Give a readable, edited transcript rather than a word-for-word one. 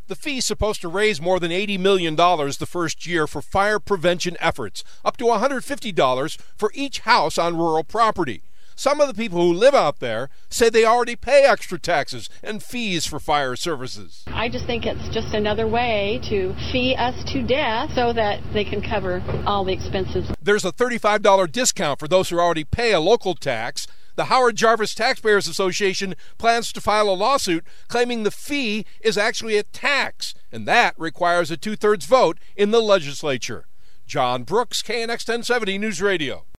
The fee's supposed to raise more than $80 million the first year for fire prevention efforts, up to $150 for each house on rural property. Some of the people who live out there say they already pay extra taxes and fees for fire services. I just think it's just another way to fee us to death so that they can cover all the expenses. There's a $35 discount for those who already pay a local tax. The Howard Jarvis Taxpayers Association plans to file a lawsuit claiming the fee is actually a tax, and that requires a 2/3 vote in the legislature. John Brooks, KNX 1070 News Radio.